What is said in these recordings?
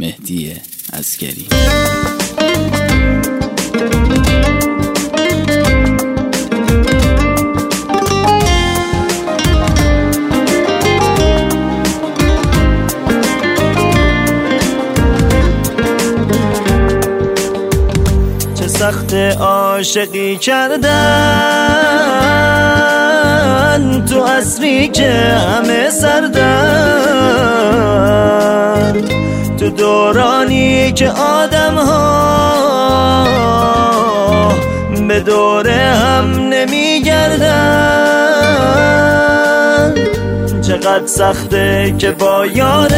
مهدی عسگری. چه سخت عاشقی کردن تو عصری که همه سردن، تو دورانی که آدم ها به دور هم نمی گردن. چقدر سخته که با یارت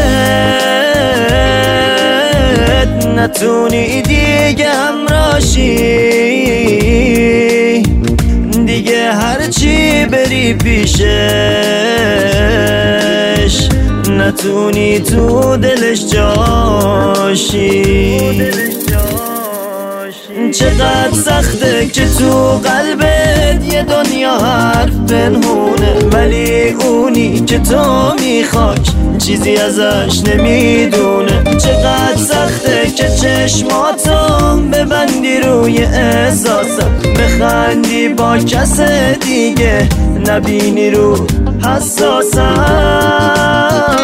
نتونی دیگه همراشی، دیگه هرچی بری پیشش نتونی تو دلش جاشی. چقدر سخته که تو قلبت یه دنیا حرف پنهونه، ولی اونی که تو میخوای چیزی ازش نمیدونه. چقدر سخته که چشماتو ببندی روی احساسم، بخندی با کس دیگه نبینی رو حساسم.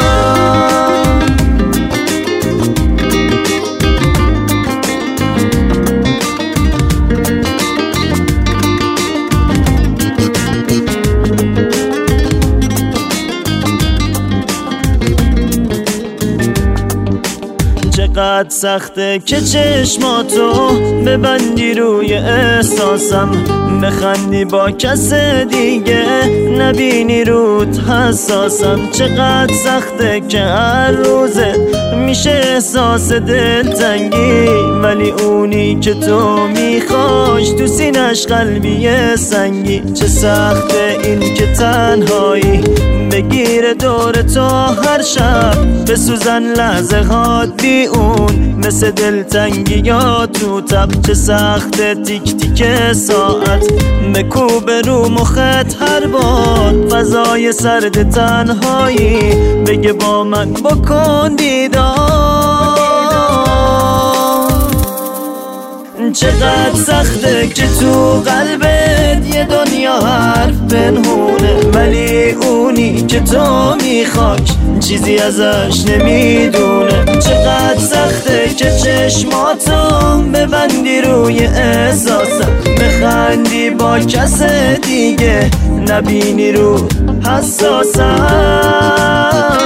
چقدر سخته که چشماتو ببندی روی احساسم، بخندی با کس دیگه نبینی روت حساسم. چقدر سخته که هر روزه میشه احساس دلتنگی، ولی اونی که تو میخواش تو سینش قلبی سنگی. چه سخته این که تنهایی بگیره دور تو هر شب، بسوزن لحظه هات بی اون مثل دلتنگی یا تو تب. چه سخته تیک تیک ساعت بکوبه رو مخت هر بار، فضای سرد تنهایی بگه با من بکن دیدار. چقدر سخته که تو قلبت یه دنیا حرف پنهونه، ولی اونی که تو میخوای چیزی ازش نمیدونه. چقدر سخته که چشماتو ببندی روی احساسم، بخندی با کس دیگه نبینی رو حساسم.